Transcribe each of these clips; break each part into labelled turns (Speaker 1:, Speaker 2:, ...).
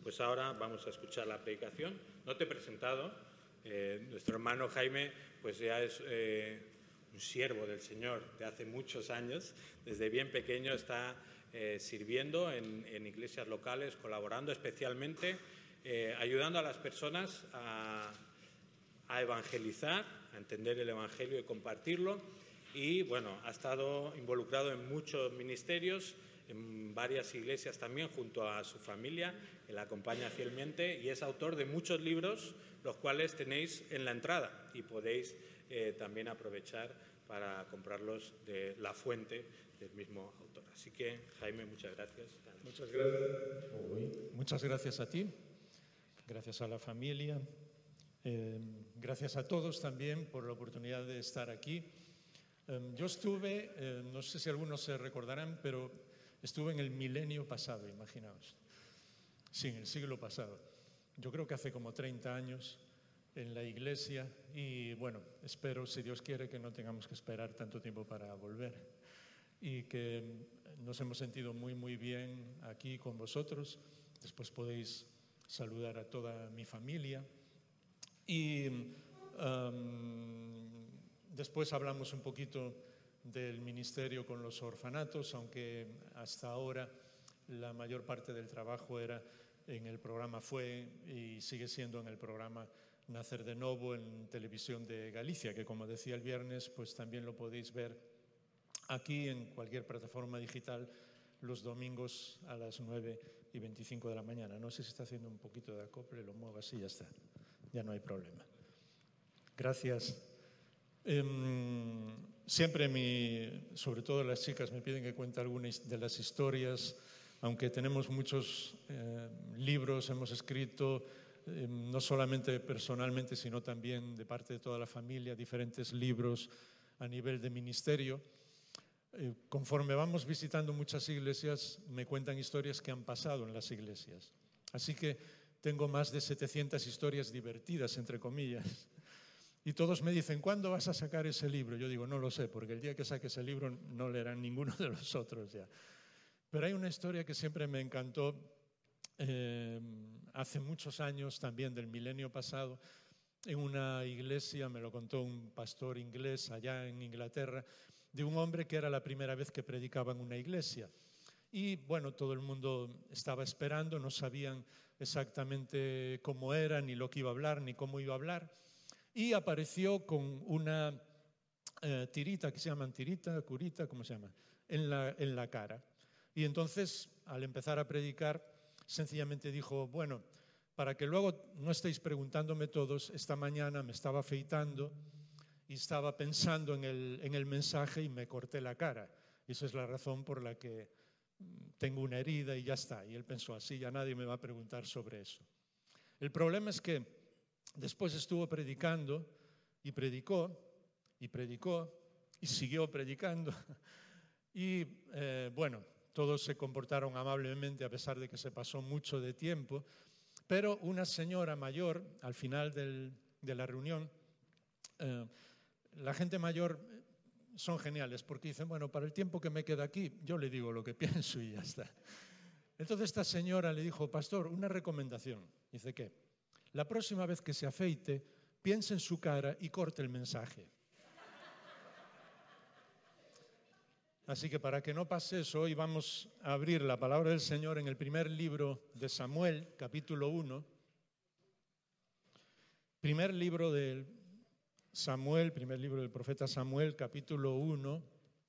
Speaker 1: Pues ahora vamos a escuchar la predicación. No te he presentado. Nuestro hermano Jaime pues ya es un siervo del Señor de hace muchos años. Desde bien pequeño está sirviendo en iglesias locales, colaborando especialmente, ayudando a las personas a evangelizar, a entender el Evangelio y compartirlo. Y bueno, ha estado involucrado en muchos ministerios, en varias iglesias también, junto a su familia, que la acompaña fielmente, y es autor de muchos libros, los cuales tenéis en la entrada y podéis también aprovechar para comprarlos de la fuente del mismo autor. Así que, Jaime, muchas gracias.
Speaker 2: Muchas gracias. Muchas gracias a ti, gracias a la familia, gracias a todos también por la oportunidad de estar aquí. Yo estuve, no sé si algunos se recordarán, pero estuve en el milenio pasado, imaginaos. Sí, en el siglo pasado. Yo creo que hace como 30 años en la iglesia y bueno, espero, si Dios quiere, que no tengamos que esperar tanto tiempo para volver y que nos hemos sentido muy, muy bien aquí con vosotros. Después podéis saludar a toda mi familia y después hablamos un poquito del ministerio con los orfanatos, aunque hasta ahora la mayor parte del trabajo era en el programa Fue y sigue siendo en el programa Nacer de Novo en Televisión de Galicia, que como decía el viernes, pues también lo podéis ver aquí en cualquier plataforma digital los domingos a las 9:25 de la mañana. No sé si está haciendo un poquito de acople, lo muevo así y ya está, ya no hay problema. Gracias. Siempre, sobre todo las chicas, me piden que cuente algunas de las historias, aunque tenemos muchos libros, hemos escrito, no solamente personalmente, sino también de parte de toda la familia, diferentes libros a nivel de ministerio. Conforme vamos visitando muchas iglesias, me cuentan historias que han pasado en las iglesias. Así que tengo más de 700 historias divertidas, entre comillas. Y todos me dicen, ¿cuándo vas a sacar ese libro? Yo digo, no lo sé, porque el día que saque ese libro no leerán ninguno de los otros ya. Pero hay una historia que siempre me encantó, hace muchos años también, del milenio pasado, en una iglesia, me lo contó un pastor inglés allá en Inglaterra, de un hombre que era la primera vez que predicaba en una iglesia. Y bueno, todo el mundo estaba esperando, no sabían exactamente cómo era, ni lo que iba a hablar, ni cómo iba a hablar. Y apareció con una tirita, que se llaman tirita, curita, ¿cómo se llama?, en la cara. Y entonces, al empezar a predicar, sencillamente dijo, bueno, para que luego no estéis preguntándome todos, esta mañana me estaba afeitando y estaba pensando en el mensaje y me corté la cara. Y esa es la razón por la que tengo una herida y ya está. Y él pensó, así ya nadie me va a preguntar sobre eso. El problema es que después estuvo predicando y predicó y predicó y siguió predicando. Y bueno, todos se comportaron amablemente a pesar de que se pasó mucho de tiempo. Pero una señora mayor, al final de la reunión, la gente mayor son geniales porque dicen, bueno, para el tiempo que me queda aquí, yo le digo lo que pienso y ya está. Entonces esta señora le dijo, pastor, una recomendación. Dice, ¿qué? La próxima vez que se afeite, piense en su cara y corte el mensaje. Así que para que no pase eso, hoy vamos a abrir la palabra del Señor en el primer libro de Samuel, capítulo 1. Primer libro del Samuel, primer libro del profeta Samuel, capítulo 1.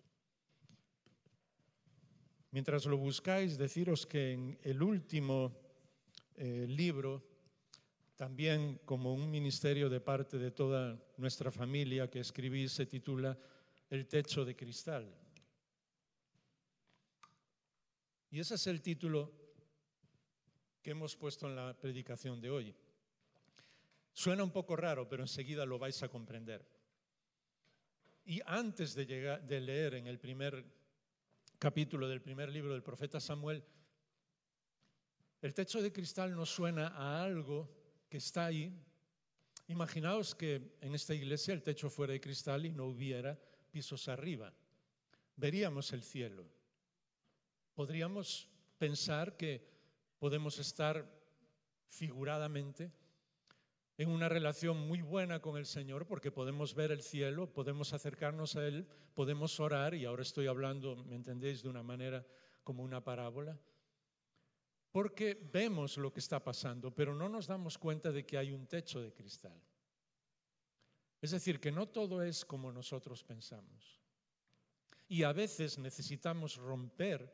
Speaker 2: Mientras lo buscáis, deciros que en el último libro, también como un ministerio de parte de toda nuestra familia que escribí, se titula El techo de cristal. Y ese es el título que hemos puesto en la predicación de hoy. Suena un poco raro, pero enseguida lo vais a comprender. Y antes de leer en el primer capítulo del primer libro del profeta Samuel, el techo de cristal nos suena a algo que está ahí. Imaginaos que en esta iglesia el techo fuera de cristal y no hubiera pisos arriba. Veríamos el cielo. Podríamos pensar que podemos estar figuradamente, en una relación muy buena con el Señor, porque podemos ver el cielo, podemos acercarnos a Él, podemos orar, y ahora estoy hablando, ¿me entendéis?, de una manera como una parábola, porque vemos lo que está pasando, pero no nos damos cuenta de que hay un techo de cristal. Es decir, que no todo es como nosotros pensamos. Y a veces necesitamos romper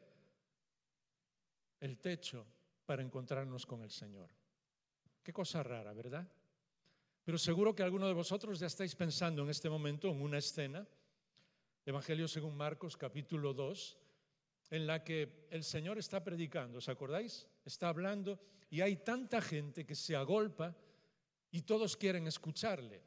Speaker 2: el techo para encontrarnos con el Señor. Qué cosa rara, ¿verdad? Pero seguro que alguno de vosotros ya estáis pensando en este momento en una escena, Evangelio según Marcos, capítulo 2, en la que el Señor está predicando, ¿os acordáis? Está hablando y hay tanta gente que se agolpa y todos quieren escucharle.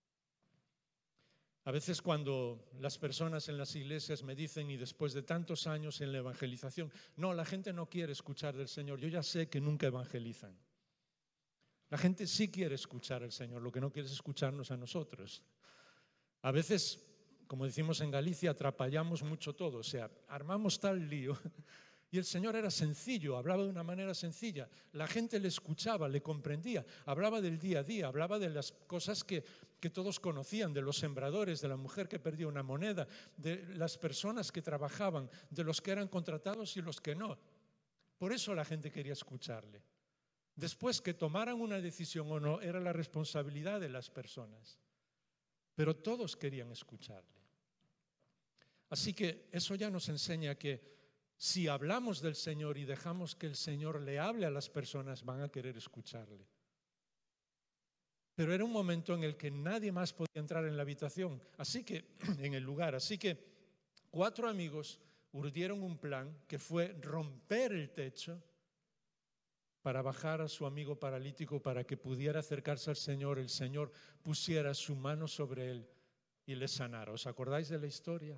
Speaker 2: A veces cuando las personas en las iglesias me dicen, y después de tantos años en la evangelización, no, la gente no quiere escuchar del Señor, yo ya sé que nunca evangelizan. La gente sí quiere escuchar al Señor, lo que no quiere es escucharnos a nosotros. A veces, como decimos en Galicia, atrapallamos mucho todo, o sea, armamos tal lío. Y el Señor era sencillo, hablaba de una manera sencilla. La gente le escuchaba, le comprendía, hablaba del día a día, hablaba de las cosas que todos conocían, de los sembradores, de la mujer que perdía una moneda, de las personas que trabajaban, de los que eran contratados y los que no. Por eso la gente quería escucharle. Después, que tomaran una decisión o no, era la responsabilidad de las personas. Pero todos querían escucharle. Así que eso ya nos enseña que si hablamos del Señor y dejamos que el Señor le hable a las personas, van a querer escucharle. Pero era un momento en el que nadie más podía entrar en la habitación, en el lugar. Así que 4 amigos urdieron un plan que fue romper el techo para bajar a su amigo paralítico para que pudiera acercarse al Señor, el Señor pusiera su mano sobre él y le sanara. ¿Os acordáis de la historia?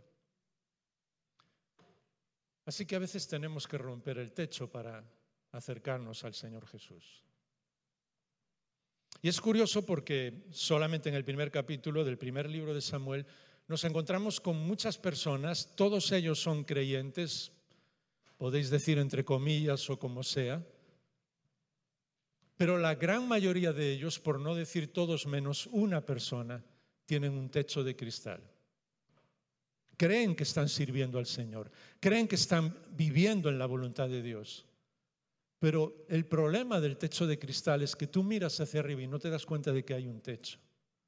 Speaker 2: Así que a veces tenemos que romper el techo para acercarnos al Señor Jesús. Y es curioso porque solamente en el primer capítulo del primer libro de Samuel nos encontramos con muchas personas, todos ellos son creyentes, podéis decir entre comillas o como sea, pero la gran mayoría de ellos, por no decir todos menos una persona, tienen un techo de cristal. Creen que están sirviendo al Señor, creen que están viviendo en la voluntad de Dios. Pero el problema del techo de cristal es que tú miras hacia arriba y no te das cuenta de que hay un techo.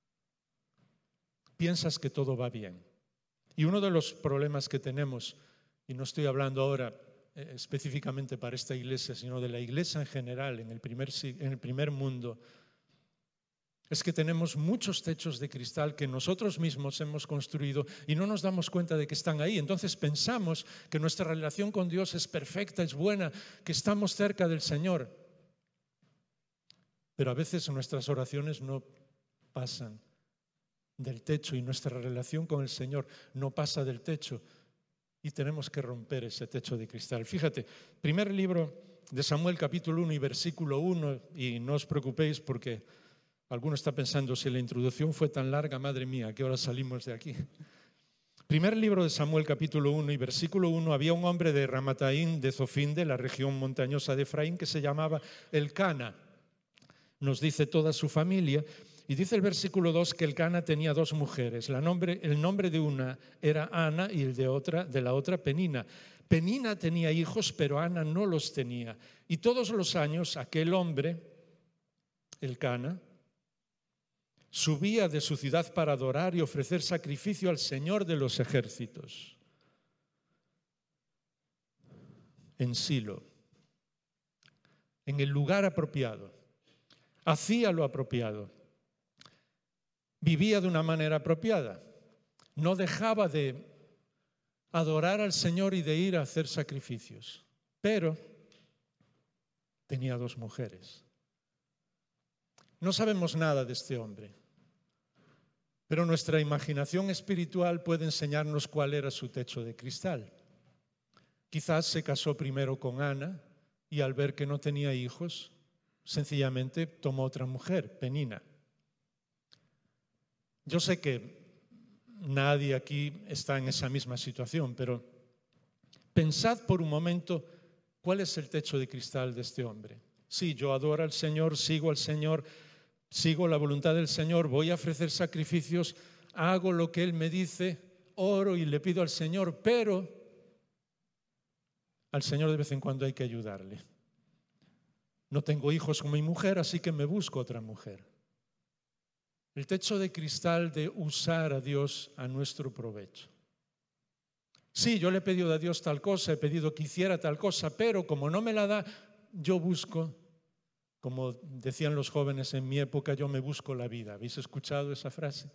Speaker 2: Piensas que todo va bien. Y uno de los problemas que tenemos, y no estoy hablando ahora específicamente para esta iglesia, sino de la iglesia en general, en el primer mundo, es que tenemos muchos techos de cristal que nosotros mismos hemos construido y no nos damos cuenta de que están ahí. Entonces pensamos que nuestra relación con Dios es perfecta, es buena, que estamos cerca del Señor. Pero a veces nuestras oraciones no pasan del techo y nuestra relación con el Señor no pasa del techo y tenemos que romper ese techo de cristal. Fíjate, primer libro de Samuel, capítulo 1 y versículo 1, y no os preocupéis porque alguno está pensando, si la introducción fue tan larga, madre mía, ¿a qué hora salimos de aquí? Primer libro de Samuel, capítulo 1 y versículo 1, había un hombre de Ramataín, de Zofín, de la región montañosa de Efraín, que se llamaba Elcana. Nos dice toda su familia, y dice el versículo 2 que Elcana tenía 2 mujeres. El nombre de una era Ana y el de la otra Penina. Penina tenía hijos, pero Ana no los tenía. Y todos los años aquel hombre, Elcana, subía de su ciudad para adorar y ofrecer sacrificio al Señor de los ejércitos en Silo, en el lugar apropiado. Hacía lo apropiado, vivía de una manera apropiada, no dejaba de adorar al Señor y de ir a hacer sacrificios, pero tenía 2 mujeres. No sabemos nada de este hombre, pero nuestra imaginación espiritual puede enseñarnos cuál era su techo de cristal. Quizás se casó primero con Ana y al ver que no tenía hijos, sencillamente tomó otra mujer, Penina. Yo sé que nadie aquí está en esa misma situación, pero pensad por un momento cuál es el techo de cristal de este hombre. Sí, yo adoro al Señor, sigo la voluntad del Señor, voy a ofrecer sacrificios, hago lo que Él me dice, oro y le pido al Señor, pero al Señor de vez en cuando hay que ayudarle. No tengo hijos con mi mujer, así que me busco otra mujer. El techo de cristal de usar a Dios a nuestro provecho. Sí, yo le he pedido a Dios tal cosa, he pedido que hiciera tal cosa, pero como no me la da, yo busco, como decían los jóvenes en mi época, yo me busco la vida. ¿Habéis escuchado esa frase?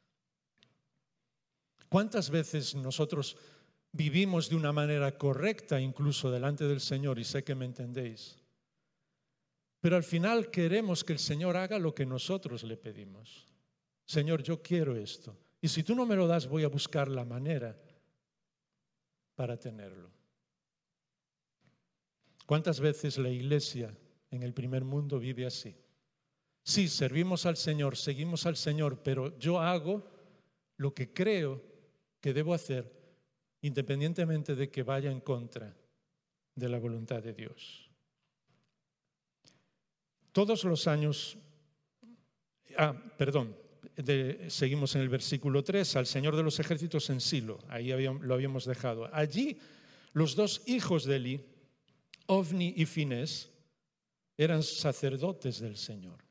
Speaker 2: ¿Cuántas veces nosotros vivimos de una manera correcta incluso delante del Señor? Y sé que me entendéis. Pero al final queremos que el Señor haga lo que nosotros le pedimos. Señor, yo quiero esto. Y si tú no me lo das, voy a buscar la manera para tenerlo. ¿Cuántas veces la iglesia en el primer mundo vive así? Sí, servimos al Señor, seguimos al Señor, pero yo hago lo que creo que debo hacer, independientemente de que vaya en contra de la voluntad de Dios. Todos los años, seguimos en el versículo 3, al Señor de los ejércitos en Silo, ahí lo habíamos dejado. Allí los dos hijos de Elí, Ofni y Finés, eran sacerdotes del Señor.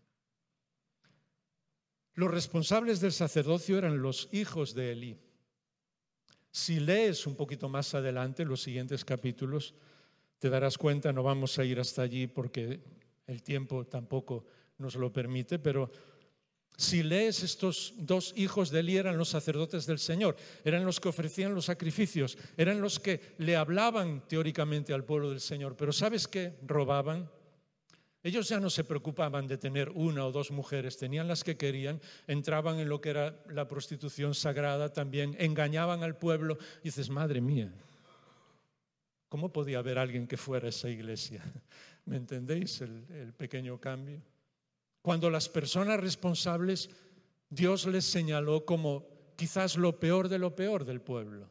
Speaker 2: Los responsables del sacerdocio eran los hijos de Elí. Si lees un poquito más adelante los siguientes capítulos, te darás cuenta, no vamos a ir hasta allí porque el tiempo tampoco nos lo permite, pero si lees, estos dos hijos de Elí eran los sacerdotes del Señor, eran los que ofrecían los sacrificios, eran los que le hablaban teóricamente al pueblo del Señor, pero ¿sabes qué? Robaban. Ellos ya no se preocupaban de tener una o dos mujeres, tenían las que querían, entraban en lo que era la prostitución sagrada también, engañaban al pueblo. Y dices, madre mía, ¿cómo podía haber alguien que fuera a esa iglesia? ¿Me entendéis el pequeño cambio? Cuando las personas responsables, Dios les señaló como quizás lo peor de lo peor del pueblo.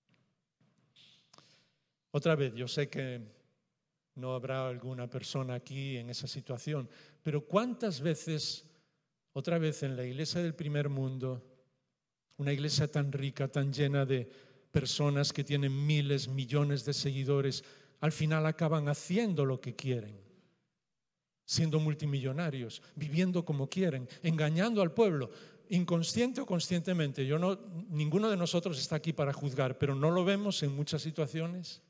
Speaker 2: Otra vez, yo sé que no habrá alguna persona aquí en esa situación, pero ¿cuántas veces, otra vez en la iglesia del primer mundo, una iglesia tan rica, tan llena de personas que tienen miles, millones de seguidores, al final acaban haciendo lo que quieren? Siendo multimillonarios, viviendo como quieren, engañando al pueblo, inconsciente o conscientemente. Ninguno de nosotros está aquí para juzgar, pero ¿no lo vemos en muchas situaciones?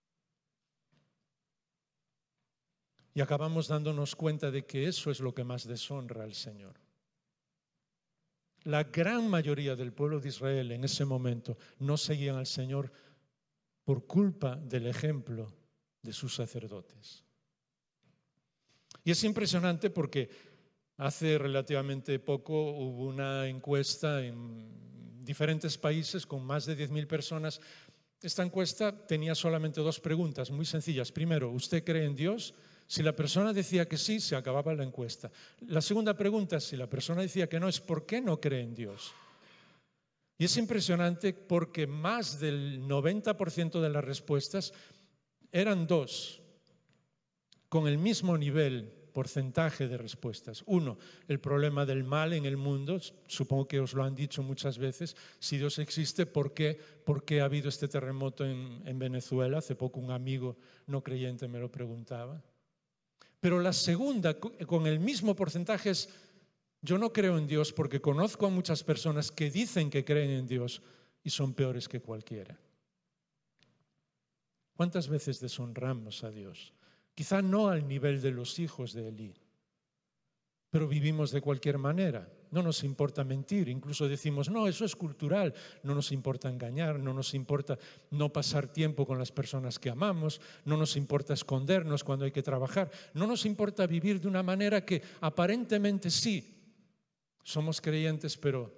Speaker 2: Y acabamos dándonos cuenta de que eso es lo que más deshonra al Señor. La gran mayoría del pueblo de Israel en ese momento no seguían al Señor por culpa del ejemplo de sus sacerdotes. Y es impresionante porque hace relativamente poco hubo una encuesta en diferentes países con más de 10.000 personas. Esta encuesta tenía solamente dos preguntas muy sencillas. Primero, ¿usted cree en Dios? Si la persona decía que sí, se acababa la encuesta. La segunda pregunta, si la persona decía que no, es ¿por qué no cree en Dios? Y es impresionante porque más del 90% de las respuestas eran dos, con el mismo nivel, porcentaje de respuestas. Uno, el problema del mal en el mundo. Supongo que os lo han dicho muchas veces. Si Dios existe, ¿por qué ha habido este terremoto en Venezuela? Hace poco un amigo no creyente me lo preguntaba. Pero la segunda, con el mismo porcentaje, es yo no creo en Dios porque conozco a muchas personas que dicen que creen en Dios y son peores que cualquiera. ¿Cuántas veces deshonramos a Dios? Quizá no al nivel de los hijos de Elí, pero vivimos de cualquier manera. No nos importa mentir, incluso decimos, no, eso es cultural. No nos importa engañar, no nos importa no pasar tiempo con las personas que amamos, no nos importa escondernos cuando hay que trabajar, no nos importa vivir de una manera que aparentemente sí, somos creyentes, pero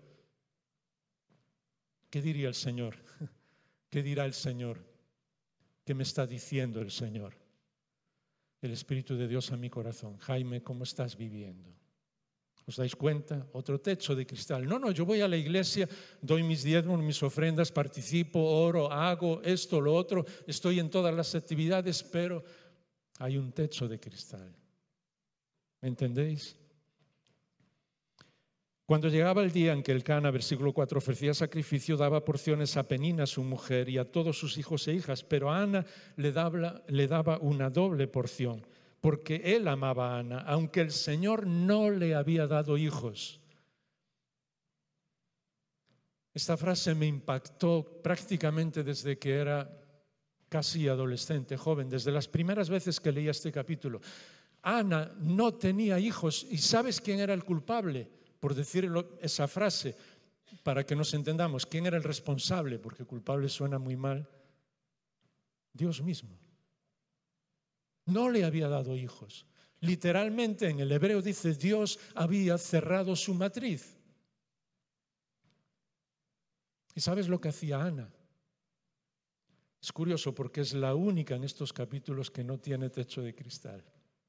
Speaker 2: ¿qué diría el Señor? ¿Qué dirá el Señor? ¿Qué me está diciendo el Señor? El Espíritu de Dios a mi corazón. Jaime, ¿cómo estás viviendo? ¿Os dais cuenta? Otro techo de cristal. No, yo voy a la iglesia, doy mis diezmos, mis ofrendas, participo, oro, hago esto, lo otro, estoy en todas las actividades, pero hay un techo de cristal. ¿Me entendéis? Cuando llegaba el día en que Elcana, versículo 4, ofrecía sacrificio, daba porciones a Penina, su mujer, y a todos sus hijos e hijas, pero a Ana le daba una doble porción, porque él amaba a Ana, aunque el Señor no le había dado hijos. Esta frase me impactó prácticamente desde que era casi adolescente, joven, desde las primeras veces que leía este capítulo. Ana no tenía hijos, ¿y sabes quién era el culpable? Por decir esa frase, para que nos entendamos, ¿quién era el responsable? Porque culpable suena muy mal. Dios mismo. No le había dado hijos. Literalmente en el hebreo dice, Dios había cerrado su matriz. ¿Y sabes lo que hacía Ana? Es curioso porque es la única en estos capítulos que no tiene techo de cristal.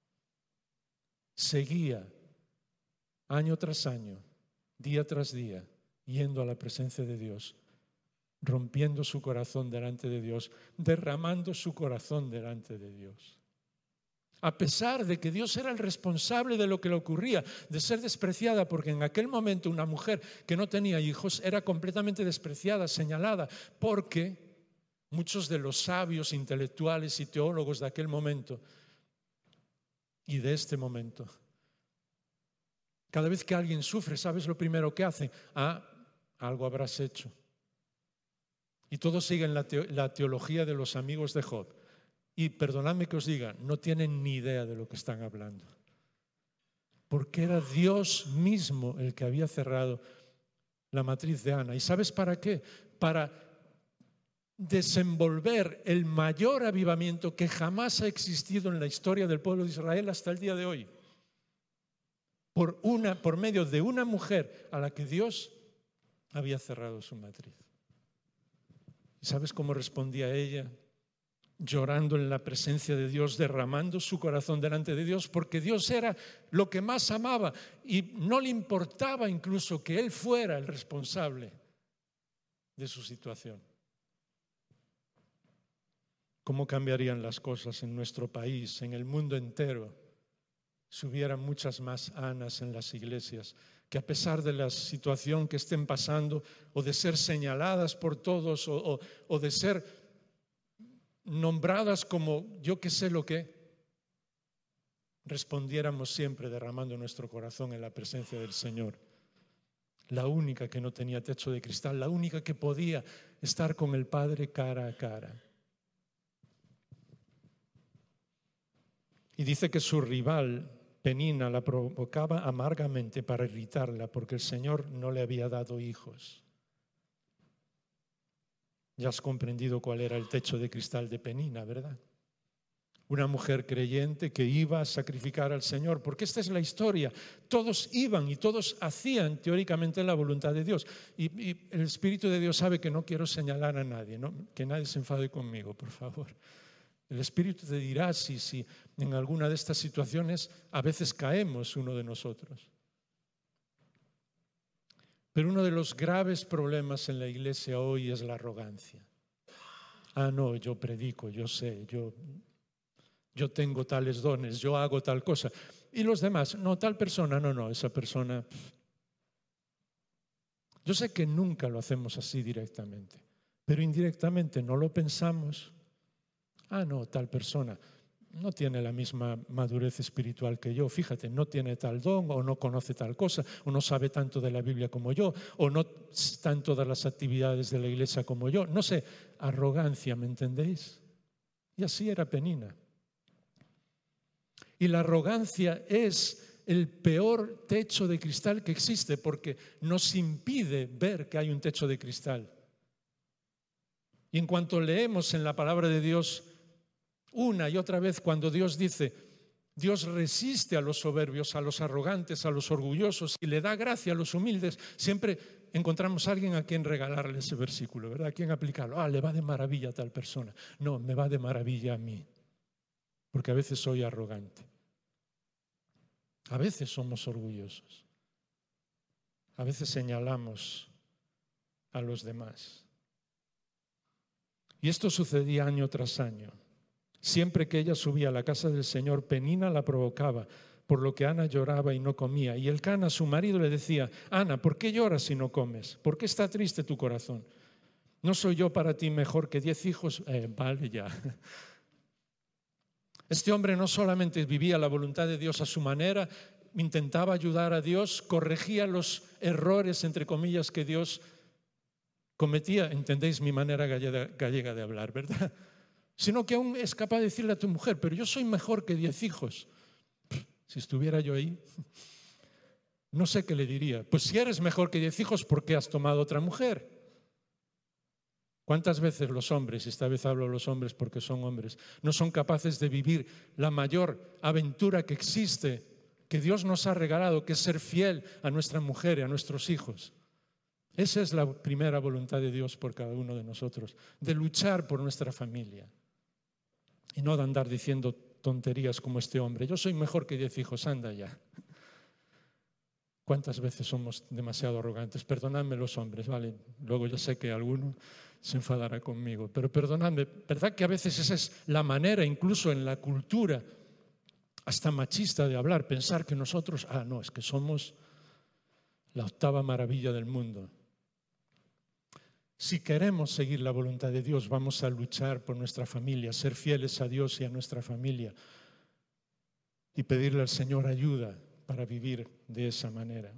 Speaker 2: Seguía año tras año, día tras día, yendo a la presencia de Dios, rompiendo su corazón delante de Dios, derramando su corazón delante de Dios. A pesar de que Dios era el responsable de lo que le ocurría, de ser despreciada, porque en aquel momento una mujer que no tenía hijos era completamente despreciada, señalada, porque muchos de los sabios, intelectuales y teólogos de aquel momento y de este momento, cada vez que alguien sufre, ¿sabes lo primero que hacen? Algo habrás hecho. Y todos siguen la teología de los amigos de Job. Y perdonadme que os diga, no tienen ni idea de lo que están hablando. Porque era Dios mismo el que había cerrado la matriz de Ana. ¿Y sabes para qué? Para desenvolver el mayor avivamiento que jamás ha existido en la historia del pueblo de Israel hasta el día de hoy. Por medio de una mujer a la que Dios había cerrado su matriz. ¿Y sabes cómo respondía ella? Llorando en la presencia de Dios, derramando su corazón delante de Dios, porque Dios era lo que más amaba y no le importaba incluso que Él fuera el responsable de su situación. ¿Cómo cambiarían las cosas en nuestro país, en el mundo entero, si hubiera muchas más Anas en las iglesias, que a pesar de la situación que estén pasando o de ser señaladas por todos o de ser nombradas como yo que sé lo que, respondiéramos siempre derramando nuestro corazón en la presencia del Señor? La única que no tenía techo de cristal, la única que podía estar con el Padre cara a cara. Y dice que su rival Penina la provocaba amargamente para irritarla porque el Señor no le había dado hijos. Ya has comprendido cuál era el techo de cristal de Penina, ¿verdad? Una mujer creyente que iba a sacrificar al Señor, porque esta es la historia. Todos iban y todos hacían teóricamente la voluntad de Dios. Y el Espíritu de Dios sabe que no quiero señalar a nadie, ¿no? Que nadie se enfade conmigo, por favor. El Espíritu te dirá si en alguna de estas situaciones a veces caemos uno de nosotros. Pero uno de los graves problemas en la iglesia hoy es la arrogancia. No, yo predico, yo sé, yo tengo tales dones, yo hago tal cosa. Y los demás, no, tal persona, no, esa persona. Yo sé que nunca lo hacemos así directamente, pero indirectamente no lo pensamos. No, tal persona no tiene la misma madurez espiritual que yo, fíjate, no tiene tal don o no conoce tal cosa o no sabe tanto de la Biblia como yo o no está en todas las actividades de la iglesia como yo. No sé, arrogancia, ¿me entendéis? Y así era Penina. Y la arrogancia es el peor techo de cristal que existe porque nos impide ver que hay un techo de cristal. Y en cuanto leemos en la palabra de Dios una y otra vez cuando Dios dice, Dios resiste a los soberbios, a los arrogantes, a los orgullosos y le da gracia a los humildes, siempre encontramos a alguien a quien regalarle ese versículo, ¿verdad? A quien aplicarlo. Le va de maravilla a tal persona. No, me va de maravilla a mí, porque a veces soy arrogante. A veces somos orgullosos. A veces señalamos a los demás. Y esto sucedía año tras año. Siempre que ella subía a la casa del Señor, Penina la provocaba por lo que Ana lloraba y no comía. Y Elcana, su marido, le decía: Ana, ¿por qué lloras si no comes? ¿Por qué está triste tu corazón? ¿No soy yo para ti mejor que 10 hijos? Vale ya. Este hombre no solamente vivía la voluntad de Dios a su manera, intentaba ayudar a Dios, corregía los errores, entre comillas, que Dios cometía. Entendéis mi manera gallega de hablar, ¿verdad? Sino que aún es capaz de decirle a tu mujer: pero yo soy mejor que 10 hijos. Si estuviera yo ahí, no sé qué le diría. Pues si eres mejor que 10 hijos, ¿por qué has tomado otra mujer? ¿Cuántas veces los hombres, y esta vez hablo de los hombres porque son hombres, no son capaces de vivir la mayor aventura que existe, que Dios nos ha regalado, que es ser fiel a nuestra mujer y a nuestros hijos? Esa es la primera voluntad de Dios por cada uno de nosotros, de luchar por nuestra familia y no de andar diciendo tonterías como este hombre: yo soy mejor que 10 hijos, anda ya. ¿Cuántas veces somos demasiado arrogantes? Perdonadme los hombres, ¿vale? Luego yo sé que alguno se enfadará conmigo, pero perdonadme, ¿verdad que a veces esa es la manera, incluso en la cultura hasta machista, de hablar? Pensar que nosotros, no, es que somos la octava maravilla del mundo. Si queremos seguir la voluntad de Dios, vamos a luchar por nuestra familia, ser fieles a Dios y a nuestra familia y pedirle al Señor ayuda para vivir de esa manera.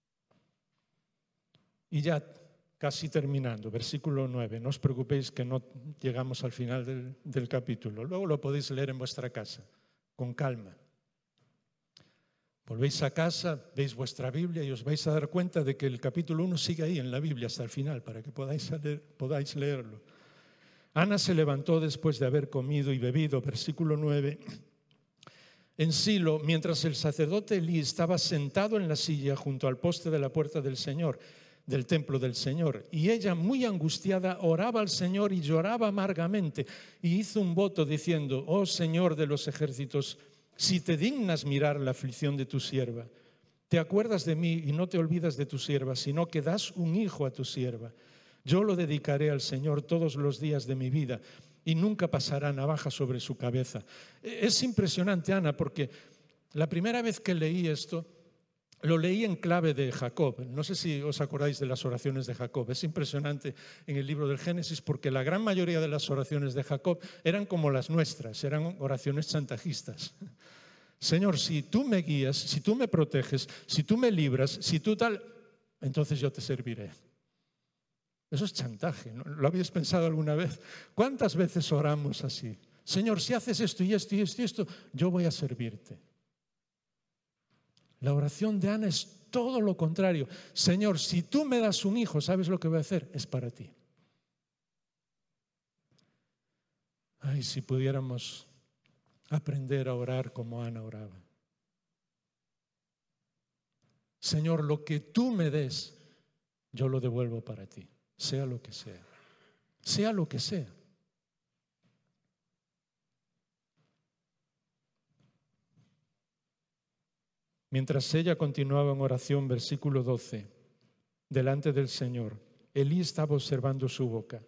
Speaker 2: Y ya casi terminando, versículo 9, no os preocupéis que no llegamos al final del capítulo, luego lo podéis leer en vuestra casa, con calma. Volvéis a casa, veis vuestra Biblia y os vais a dar cuenta de que el capítulo 1 sigue ahí en la Biblia hasta el final, para que podáis leerlo. Ana se levantó después de haber comido y bebido, versículo 9, en Silo, mientras el sacerdote Elí estaba sentado en la silla junto al poste de la puerta del Señor, del templo del Señor, y ella, muy angustiada, oraba al Señor y lloraba amargamente, y hizo un voto diciendo: oh Señor de los ejércitos, si te dignas mirar la aflicción de tu sierva, te acuerdas de mí y no te olvidas de tu sierva, sino que das un hijo a tu sierva. Yo lo dedicaré al Señor todos los días de mi vida y nunca pasará navaja sobre su cabeza. Es impresionante, Ana, porque la primera vez que leí esto, lo leí en clave de Jacob. No sé si os acordáis de las oraciones de Jacob. Es impresionante en el libro del Génesis porque la gran mayoría de las oraciones de Jacob eran como las nuestras, eran oraciones chantajistas. Señor, si tú me guías, si tú me proteges, si tú me libras, si tú tal, entonces yo te serviré. Eso es chantaje, ¿no? ¿Lo habéis pensado alguna vez? ¿Cuántas veces oramos así? Señor, si haces esto y esto y esto y esto, yo voy a servirte. La oración de Ana es todo lo contrario. Señor, si tú me das un hijo, ¿sabes lo que voy a hacer? Es para ti. Ay, si pudiéramos aprender a orar como Ana oraba. Señor, lo que tú me des, yo lo devuelvo para ti. Sea lo que sea. Sea lo que sea. Mientras ella continuaba en oración, versículo 12, delante del Señor, Elí estaba observando su boca.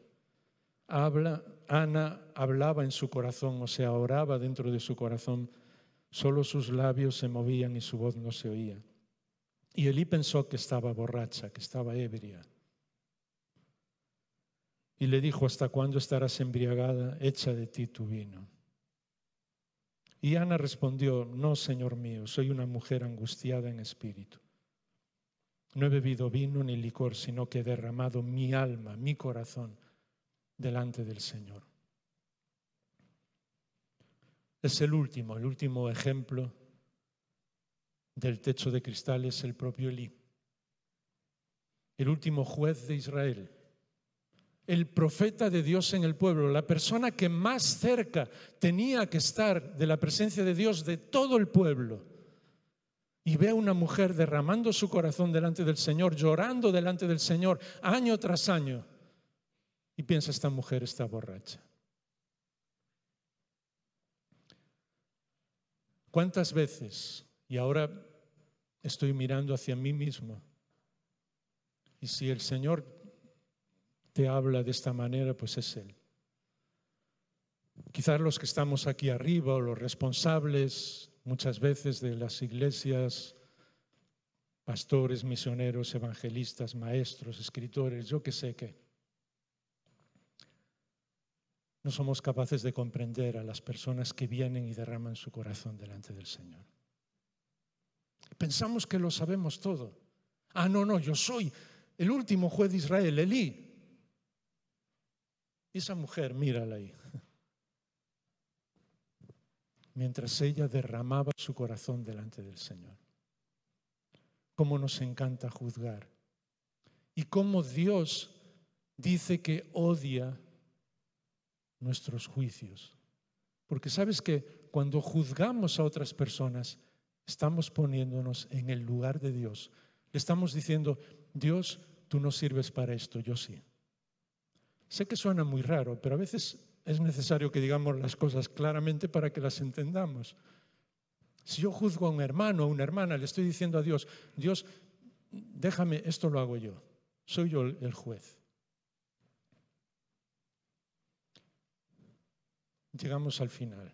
Speaker 2: Ana hablaba en su corazón, o sea, oraba dentro de su corazón. Solo sus labios se movían y su voz no se oía. Y Elí pensó que estaba borracha, que estaba ebria. Y le dijo: ¿hasta cuándo estarás embriagada? Echa de ti tu vino. Y Ana respondió: no, Señor mío, soy una mujer angustiada en espíritu. No he bebido vino ni licor, sino que he derramado mi alma, mi corazón, delante del Señor. Es el último ejemplo del techo de cristal es el propio Elí, el último juez de Israel, el profeta de Dios en el pueblo, la persona que más cerca tenía que estar de la presencia de Dios de todo el pueblo. Y ve a una mujer derramando su corazón delante del Señor, llorando delante del Señor año tras año. Y piensa: esta mujer está borracha. ¿Cuántas veces? Y ahora estoy mirando hacia mí mismo. Y si el Señor te habla de esta manera, pues es Él. Quizás los que estamos aquí arriba o los responsables muchas veces de las iglesias, pastores, misioneros, evangelistas, maestros, escritores, yo qué sé qué. No somos capaces de comprender a las personas que vienen y derraman su corazón delante del Señor. Pensamos que lo sabemos todo. Ah, no, yo soy el último juez de Israel, Elí. Esa mujer, mírala ahí. Mientras ella derramaba su corazón delante del Señor. Cómo nos encanta juzgar. Y cómo Dios dice que odia nuestros juicios. Porque sabes que cuando juzgamos a otras personas, estamos poniéndonos en el lugar de Dios. Le estamos diciendo, Dios, tú no sirves para esto, yo sí. Sé que suena muy raro, pero a veces es necesario que digamos las cosas claramente para que las entendamos. Si yo juzgo a un hermano o a una hermana, le estoy diciendo a Dios, Dios, déjame, esto lo hago yo. Soy yo el juez. Llegamos al final.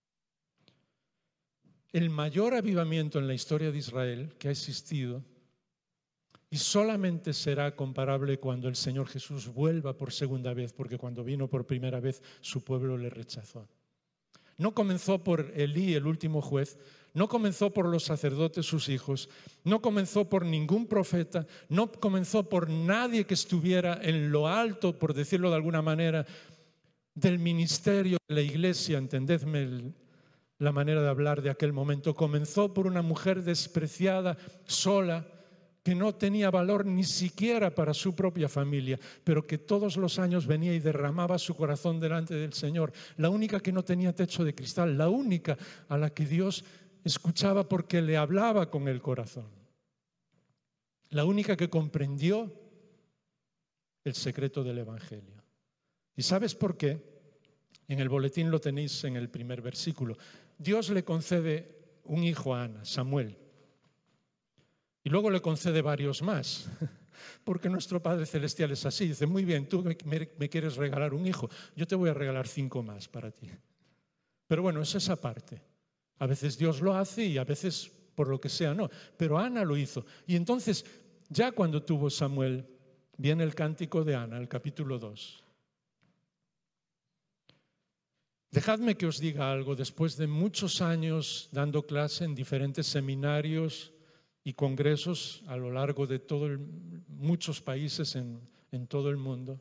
Speaker 2: El mayor avivamiento en la historia de Israel que ha existido, y solamente será comparable cuando el Señor Jesús vuelva por segunda vez, porque cuando vino por primera vez su pueblo le rechazó. No comenzó por Elí, el último juez, no comenzó por los sacerdotes, sus hijos, no comenzó por ningún profeta, no comenzó por nadie que estuviera en lo alto, por decirlo de alguna manera, del ministerio de la iglesia, entendedme la manera de hablar de aquel momento. Comenzó por una mujer despreciada, sola, que no tenía valor ni siquiera para su propia familia, pero que todos los años venía y derramaba su corazón delante del Señor. La única que no tenía techo de cristal, la única a la que Dios escuchaba porque le hablaba con el corazón. La única que comprendió el secreto del Evangelio. ¿Y sabes por qué? En el boletín lo tenéis en el primer versículo. Dios le concede un hijo a Ana, Samuel. Y luego le concede varios más, porque nuestro Padre Celestial es así. Dice, muy bien, tú me quieres regalar un hijo, yo te voy a regalar 5 más para ti. Pero bueno, es esa parte. A veces Dios lo hace y a veces por lo que sea no. Pero Ana lo hizo. Y entonces, ya cuando tuvo Samuel, viene el cántico de Ana, el capítulo 2. Dejadme que os diga algo. Después de muchos años dando clase en diferentes seminarios y congresos a lo largo de muchos países en todo el mundo.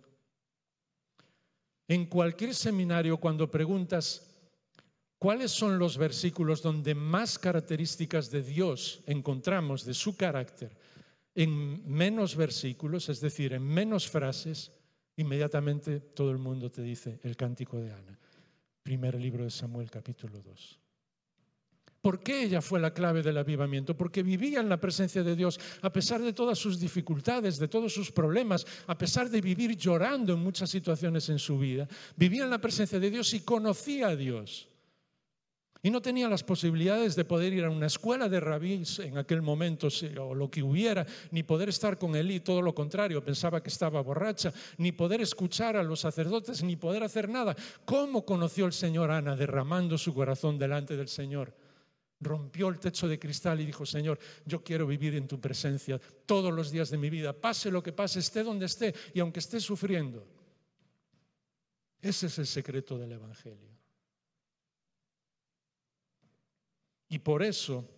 Speaker 2: En cualquier seminario, cuando preguntas cuáles son los versículos donde más características de Dios encontramos, de su carácter, en menos versículos, es decir, en menos frases, inmediatamente todo el mundo te dice el cántico de Ana. Primer libro de Samuel, capítulo 2. ¿Por qué ella fue la clave del avivamiento? Porque vivía en la presencia de Dios, a pesar de todas sus dificultades, de todos sus problemas, a pesar de vivir llorando en muchas situaciones en su vida. Vivía en la presencia de Dios y conocía a Dios. Y no tenía las posibilidades de poder ir a una escuela de rabís en aquel momento, o lo que hubiera, ni poder estar con Elí, todo lo contrario, pensaba que estaba borracha, ni poder escuchar a los sacerdotes, ni poder hacer nada. ¿Cómo conoció el Señor a Ana? Derramando su corazón delante del Señor. Rompió el techo de cristal y dijo, Señor, yo quiero vivir en tu presencia todos los días de mi vida, pase lo que pase, esté donde esté y aunque esté sufriendo. Ese es el secreto del Evangelio. Y por eso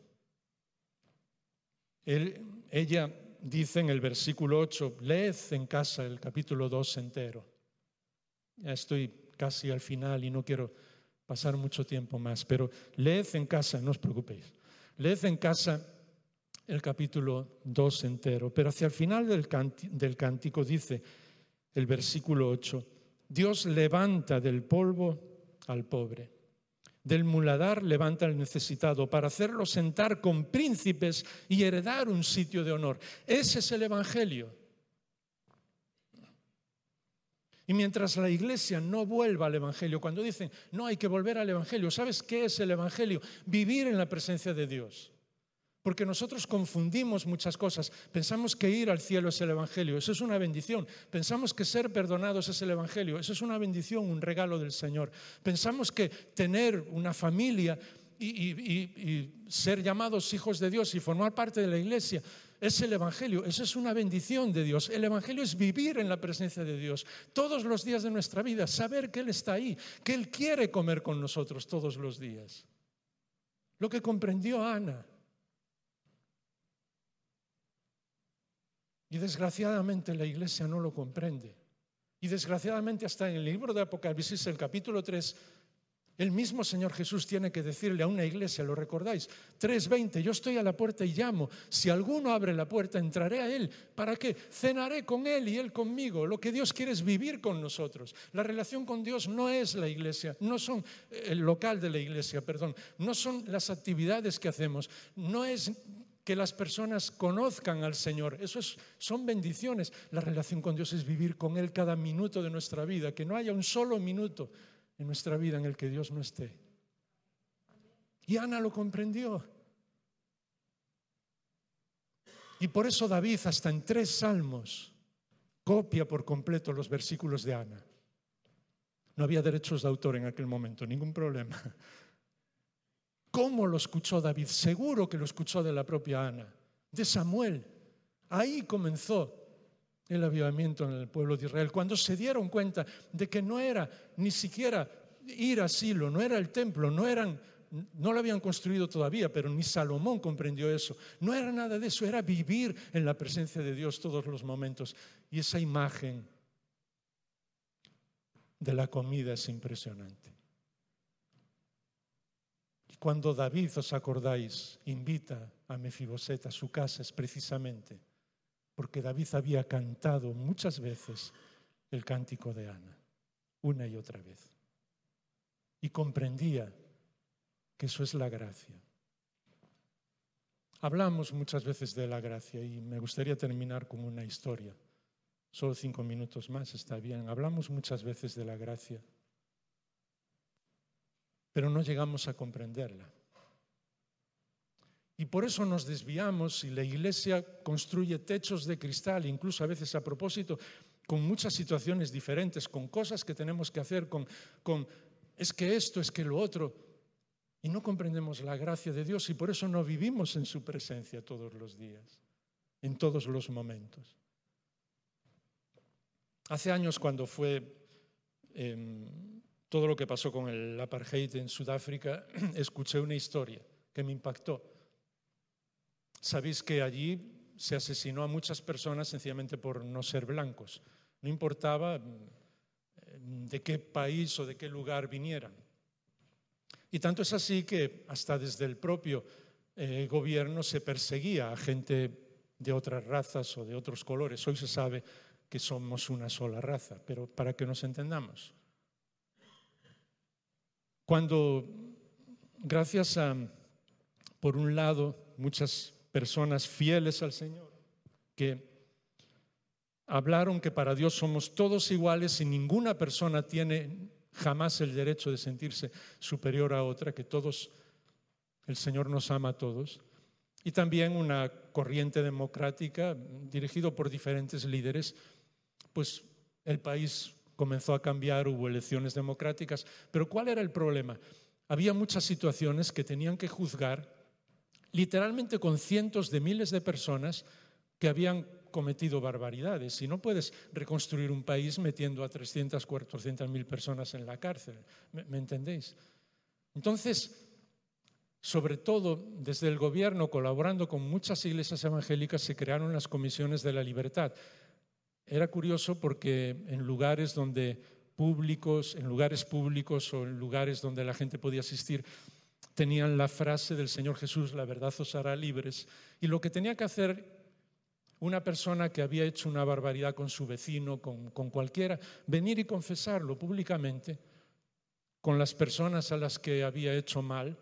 Speaker 2: ella dice en el versículo 8, leed en casa el capítulo 2 entero. Ya estoy casi al final y no quiero pasar mucho tiempo más, pero leed en casa, no os preocupéis, leed en casa el capítulo 2 entero, pero hacia el final del cántico dice el versículo 8, Dios levanta del polvo al pobre, del muladar levanta al necesitado para hacerlo sentar con príncipes y heredar un sitio de honor. Ese es el Evangelio. Y mientras la iglesia no vuelva al Evangelio, cuando dicen, no hay que volver al Evangelio, ¿sabes qué es el Evangelio? Vivir en la presencia de Dios. Porque nosotros confundimos muchas cosas. Pensamos que ir al cielo es el Evangelio, eso es una bendición. Pensamos que ser perdonados es el Evangelio, eso es una bendición, un regalo del Señor. Pensamos que tener una familia y ser llamados hijos de Dios y formar parte de la iglesia es el Evangelio. Eso es una bendición de Dios. El Evangelio es vivir en la presencia de Dios todos los días de nuestra vida, saber que Él está ahí, que Él quiere comer con nosotros todos los días. Lo que comprendió Ana. Y desgraciadamente la iglesia no lo comprende. Y desgraciadamente hasta en el libro de Apocalipsis, el capítulo 3, el mismo Señor Jesús tiene que decirle a una iglesia, ¿lo recordáis? 3:20, yo estoy a la puerta y llamo. Si alguno abre la puerta, entraré a Él. ¿Para qué? Cenaré con Él y Él conmigo. Lo que Dios quiere es vivir con nosotros. La relación con Dios no es la iglesia, no son el local de la iglesia, perdón. No son las actividades que hacemos, no es que las personas conozcan al Señor. Son bendiciones. La relación con Dios es vivir con Él cada minuto de nuestra vida, que no haya un solo minuto en nuestra vida en el que Dios no esté. Y Ana lo comprendió. Y por eso David, hasta en 3 salmos, copia por completo los versículos de Ana. No había derechos de autor en aquel momento, ningún problema. ¿Cómo lo escuchó David? Seguro que lo escuchó de la propia Ana, de Samuel. Ahí comenzó el avivamiento en el pueblo de Israel, cuando se dieron cuenta de que no era ni siquiera ir a Silo, no era el templo, no lo habían construido todavía, pero ni Salomón comprendió eso. No era nada de eso, era vivir en la presencia de Dios todos los momentos. Y esa imagen de la comida es impresionante. Cuando David, os acordáis, invita a Mefiboset a su casa, es precisamente porque David había cantado muchas veces el cántico de Ana, una y otra vez. Y comprendía que eso es la gracia. Hablamos muchas veces de la gracia y me gustaría terminar con una historia. Solo 5 minutos más, está bien. Hablamos muchas veces de la gracia, pero no llegamos a comprenderla. Y por eso nos desviamos y la iglesia construye techos de cristal, incluso a veces a propósito, con muchas situaciones diferentes, con cosas que tenemos que hacer, con es que esto, es que lo otro. Y no comprendemos la gracia de Dios y por eso no vivimos en su presencia todos los días, en todos los momentos. Hace años, cuando fue todo lo que pasó con el apartheid en Sudáfrica, escuché una historia que me impactó. Sabéis que allí se asesinó a muchas personas sencillamente por no ser blancos. No importaba de qué país o de qué lugar vinieran. Y tanto es así que hasta desde el propio gobierno se perseguía a gente de otras razas o de otros colores. Hoy se sabe que somos una sola raza, pero para que nos entendamos. Cuando, gracias a, por un lado, muchas personas fieles al Señor, que hablaron que para Dios somos todos iguales y ninguna persona tiene jamás el derecho de sentirse superior a otra, que todos, el Señor nos ama a todos. Y también una corriente democrática dirigido por diferentes líderes, pues el país comenzó a cambiar, hubo elecciones democráticas. Pero ¿cuál era el problema? Había muchas situaciones que tenían que juzgar literalmente con cientos de miles de personas que habían cometido barbaridades. Y no puedes reconstruir un país metiendo a 300, 400.000 personas en la cárcel. ¿Me entendéis? Entonces, sobre todo desde el gobierno, colaborando con muchas iglesias evangélicas, se crearon las comisiones de la libertad. Era curioso porque en lugares públicos o en lugares donde la gente podía asistir, tenían la frase del Señor Jesús, la verdad os hará libres. Y lo que tenía que hacer una persona que había hecho una barbaridad con su vecino, con cualquiera, venir y confesarlo públicamente con las personas a las que había hecho mal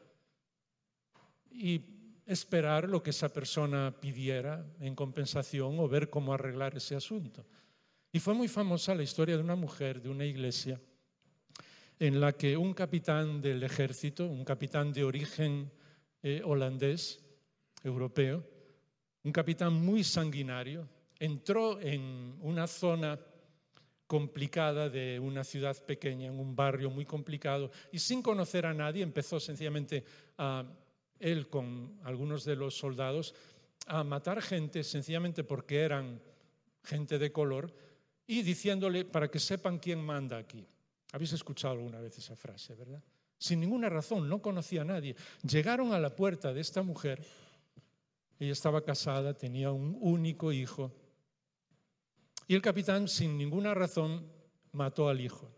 Speaker 2: y esperar lo que esa persona pidiera en compensación o ver cómo arreglar ese asunto. Y fue muy famosa la historia de una mujer de una iglesia en la que un capitán del ejército, un capitán de origen holandés, europeo, un capitán muy sanguinario, entró en una zona complicada de una ciudad pequeña, en un barrio muy complicado, y sin conocer a nadie empezó sencillamente él con algunos de los soldados a matar gente sencillamente porque eran gente de color y diciéndole para que sepan quién manda aquí. Habéis escuchado alguna vez esa frase, ¿verdad? Sin ninguna razón, no conocía a nadie. Llegaron a la puerta de esta mujer, ella estaba casada, tenía un único hijo, y el capitán, sin ninguna razón, mató al hijo.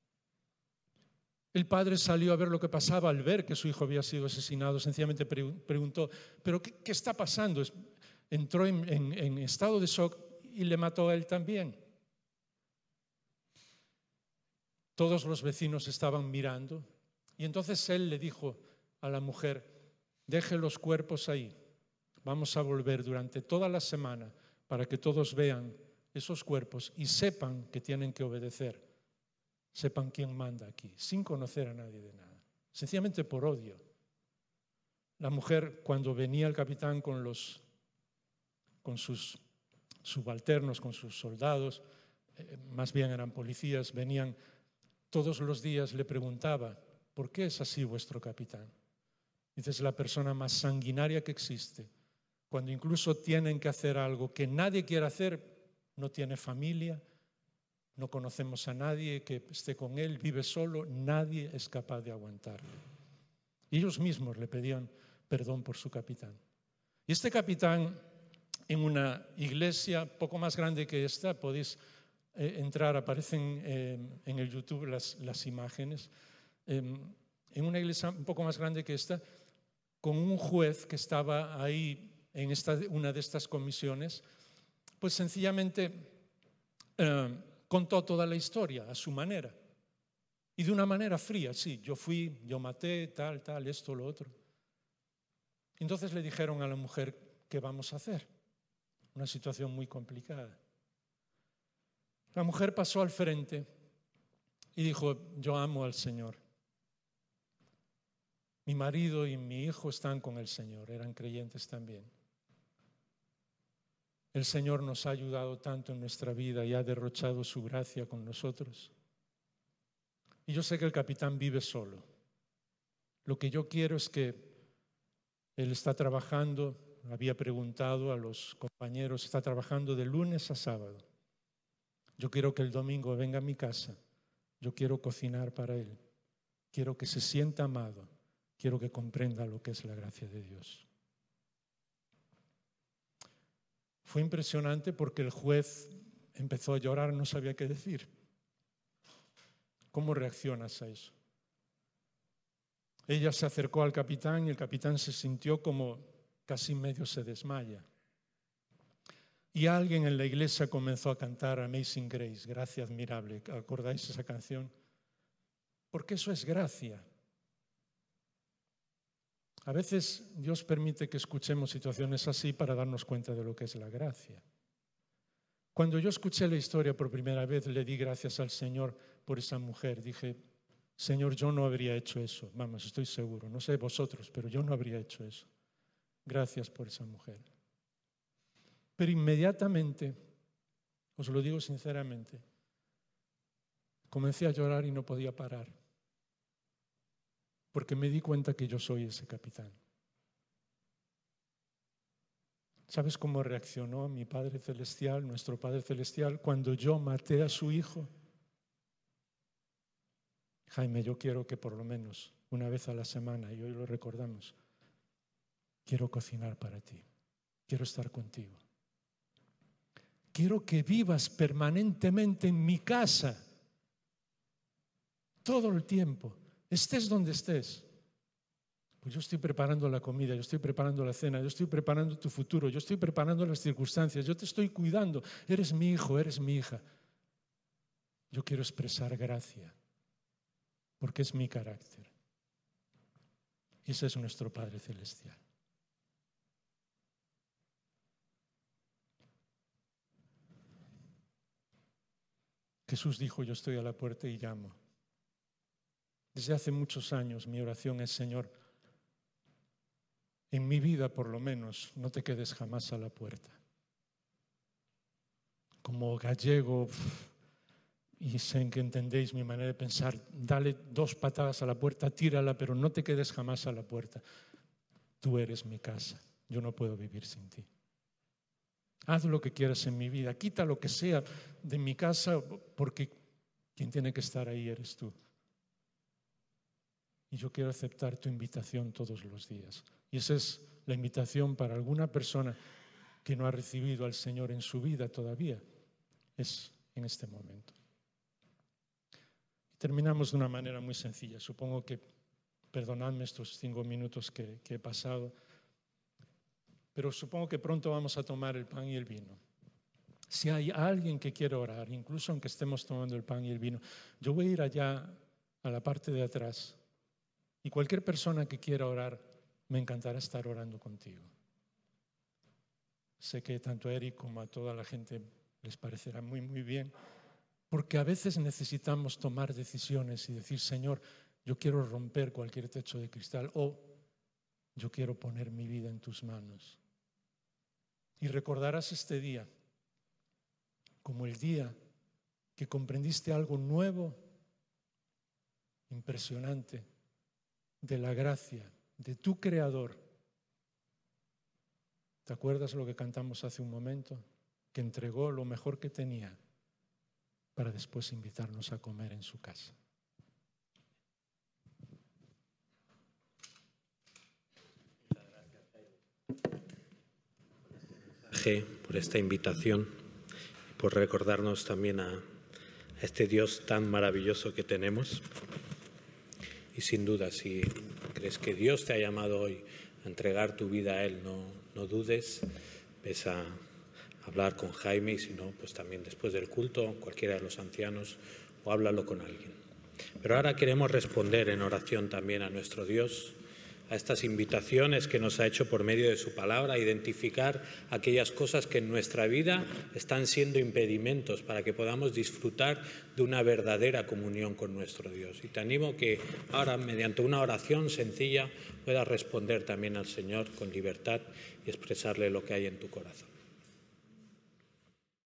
Speaker 2: El padre salió a ver lo que pasaba. Al ver que su hijo había sido asesinado, sencillamente preguntó, ¿pero qué está pasando? Entró en estado de shock y le mató a él también. Todos los vecinos estaban mirando y entonces él le dijo a la mujer, deje los cuerpos ahí, vamos a volver durante toda la semana para que todos vean esos cuerpos y sepan que tienen que obedecer, sepan quién manda aquí, sin conocer a nadie de nada, sencillamente por odio. La mujer, cuando venía el capitán con sus subalternos, con sus soldados, más bien eran policías, venían todos los días, le preguntaba, ¿por qué es así vuestro capitán? Dice, es la persona más sanguinaria que existe. Cuando incluso tienen que hacer algo que nadie quiere hacer, no tiene familia, no conocemos a nadie que esté con él, vive solo, nadie es capaz de aguantarle. Y ellos mismos le pedían perdón por su capitán. Y este capitán, en una iglesia poco más grande que esta, podéis entrar, aparecen en el YouTube las imágenes, en una iglesia un poco más grande que esta, con un juez que estaba ahí en una de estas comisiones, pues sencillamente contó toda la historia a su manera y de una manera fría. Sí, yo fui, yo maté, tal, esto, lo otro. Entonces le dijeron a la mujer, ¿qué vamos a hacer? Una situación muy complicada. La mujer pasó al frente y dijo, yo amo al Señor. Mi marido y mi hijo están con el Señor, eran creyentes también. El Señor nos ha ayudado tanto en nuestra vida y ha derrochado su gracia con nosotros. Y yo sé que el capitán vive solo. Lo que yo quiero es que él está trabajando, había preguntado a los compañeros, está trabajando de lunes a sábado. Yo quiero que el domingo venga a mi casa. Yo quiero cocinar para él. Quiero que se sienta amado. Quiero que comprenda lo que es la gracia de Dios. Fue impresionante porque el juez empezó a llorar, no sabía qué decir. ¿Cómo reaccionas a eso? Ella se acercó al capitán y el capitán se sintió como casi medio se desmaya. Y alguien en la iglesia comenzó a cantar Amazing Grace, gracia admirable. ¿Acordáis esa canción? Porque eso es gracia. A veces Dios permite que escuchemos situaciones así para darnos cuenta de lo que es la gracia. Cuando yo escuché la historia por primera vez, le di gracias al Señor por esa mujer. Dije, Señor, yo no habría hecho eso. Vamos, estoy seguro. No sé vosotros, pero yo no habría hecho eso. Gracias por esa mujer. Pero inmediatamente, os lo digo sinceramente, comencé a llorar y no podía parar. Porque me di cuenta que yo soy ese capitán. ¿Sabes cómo reaccionó mi Padre Celestial, nuestro Padre Celestial, cuando yo maté a su hijo? Jaime, yo quiero que por lo menos una vez a la semana, y hoy lo recordamos, quiero cocinar para ti, quiero estar contigo. Quiero que vivas permanentemente en mi casa, todo el tiempo, estés donde estés. Pues yo estoy preparando la comida, yo estoy preparando la cena, yo estoy preparando tu futuro, yo estoy preparando las circunstancias, yo te estoy cuidando, eres mi hijo, eres mi hija. Yo quiero expresar gracia, porque es mi carácter. Y ese es nuestro Padre Celestial. Jesús dijo, yo estoy a la puerta y llamo. Desde hace muchos años mi oración es, Señor, en mi vida por lo menos, no te quedes jamás a la puerta. Como gallego, y sé que entendéis mi manera de pensar, dale 2 patadas a la puerta, tírala, pero no te quedes jamás a la puerta. Tú eres mi casa, yo no puedo vivir sin ti. Haz lo que quieras en mi vida, quita lo que sea de mi casa, porque quien tiene que estar ahí eres tú. Y yo quiero aceptar tu invitación todos los días. Y esa es la invitación para alguna persona que no ha recibido al Señor en su vida todavía. Es en este momento. Terminamos de una manera muy sencilla. Supongo que, perdonadme estos 5 minutos que he pasado, pero supongo que pronto vamos a tomar el pan y el vino. Si hay alguien que quiere orar, incluso aunque estemos tomando el pan y el vino, yo voy a ir allá a la parte de atrás y cualquier persona que quiera orar, me encantará estar orando contigo. Sé que tanto a Eric como a toda la gente les parecerá muy, muy bien, porque a veces necesitamos tomar decisiones y decir, Señor, yo quiero romper cualquier techo de cristal o yo quiero poner mi vida en tus manos. Y recordarás este día como el día que comprendiste algo nuevo, impresionante, de la gracia de tu Creador. ¿Te acuerdas lo que cantamos hace un momento? Que entregó lo mejor que tenía para después invitarnos a comer en su casa.
Speaker 1: Por esta invitación y por recordarnos también a este Dios tan maravilloso que tenemos. Y sin duda, si crees que Dios te ha llamado hoy a entregar tu vida a Él, no dudes, ves a hablar con Jaime y si no, pues también después del culto, cualquiera de los ancianos, o háblalo con alguien. Pero ahora queremos responder en oración también a nuestro Dios, a estas invitaciones que nos ha hecho por medio de su palabra, a identificar aquellas cosas que en nuestra vida están siendo impedimentos para que podamos disfrutar de una verdadera comunión con nuestro Dios. Y te animo que ahora, mediante una oración sencilla, puedas responder también al Señor con libertad y expresarle lo que hay en tu corazón.